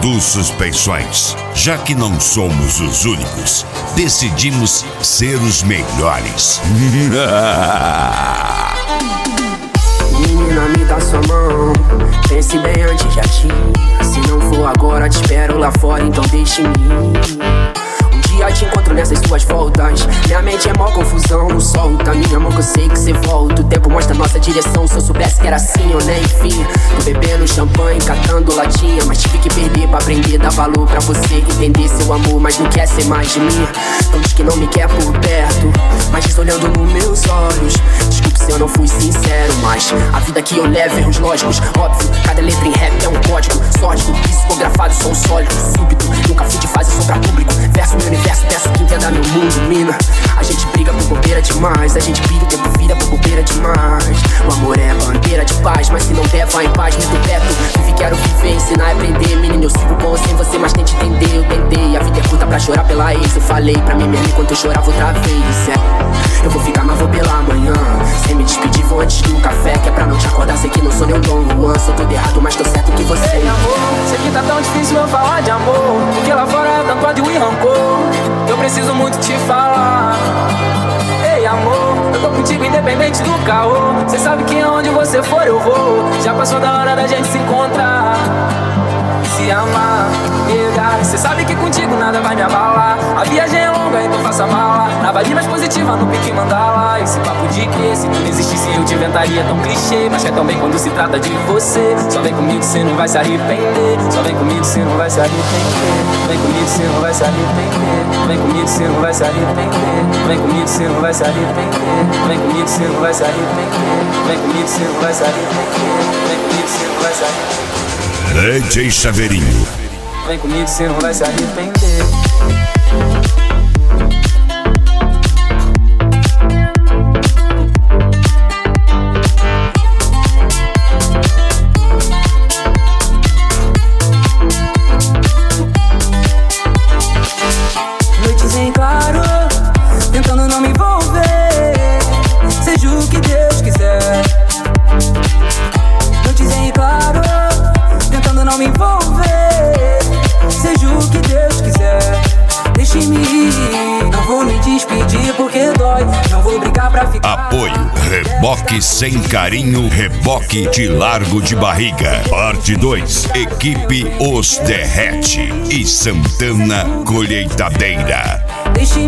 dos suspeições. Já que não somos os únicos, decidimos ser os melhores. Menina, me dá sua mão, pense bem antes de agir. Se não for agora, te espero lá fora, então deixe-me ir. Te encontro nessas suas voltas. Minha mente é mó confusão, não solta. Minha mão que eu sei que cê volta. O tempo mostra nossa direção. Se eu soubesse que era assim, eu nem enfim. Tô bebendo champanhe, catando latinha, mas tive que perder pra aprender. Dar valor pra você entender seu amor, mas não quer ser mais de mim. Então diz que não me quer por perto, mas diz olhando nos meus olhos. Desculpe se eu não fui sincero, mas a vida que eu levo, erros lógicos. Óbvio, cada letra em rap é um código sólido, psicografado, som sólido, súbito. Nunca fui de fase só pra público. Verso meu universo, peço que entenda meu mundo, mina. A gente briga por bobeira demais, a gente pira o tempo vira por bobeira demais. O amor é bandeira de paz, mas se não der, vai em paz, me do perto. Vive, quero viver, ensinar e aprender. Menino, eu sigo bom sem você, mas tente entender. Eu tentei, a vida é curta pra chorar pela ex. Eu falei pra mim mesmo enquanto eu chorava outra vez, Eu vou ficar, mas vou pela manhã. Sem me despedir, vou antes de um café, que é pra não te acordar, sei que não sou nem Dom Juan. Sou todo errado, mas tô certo que você. Ei, amor, sei que tá tão difícil eu falar de amor, porque lá fora é tanto ódio e rancor. Eu preciso muito te falar. Ei, amor, eu tô contigo independente do caô. Cê sabe que aonde você for eu vou. Já passou da hora da gente se encontrar, se amar, nega. Cê sabe que contigo nada vai me abalar. A viagem é longa, então faça mala. Na vibe mais positiva, no pique mandala. Esse papo de que se não existisse eu te inventaria tão clichê, mas é tão bem quando se trata de você. Só vem comigo, cê não vai se arrepender. Só vem comigo, cê não vai se arrepender. Vem comigo, cê não vai se arrepender. Vem comigo, cê não vai se arrepender. Vem comigo, cê não vai se arrepender. Vem comigo, cê não vai se arrepender. Vem comigo, cê não vai se arrepender. Vem comigo, cê não vai se arrepender. DJ Chaveirinho. Vem comigo, cê não vai se arrepender. Noites em claro, tentando não me envolver, seja o que Deus quiser. Noites em claro, tentando não me envolver, seja o que Deus quiser. Deixe-me ir, não vou me despedir porque dói. Não vou brigar pra ficar. Apoio Reboque Sem Carinho, Reboque de Largo de Barriga. Parte 2, Equipe Os Derrete e Santana Colheitadeira. Deixe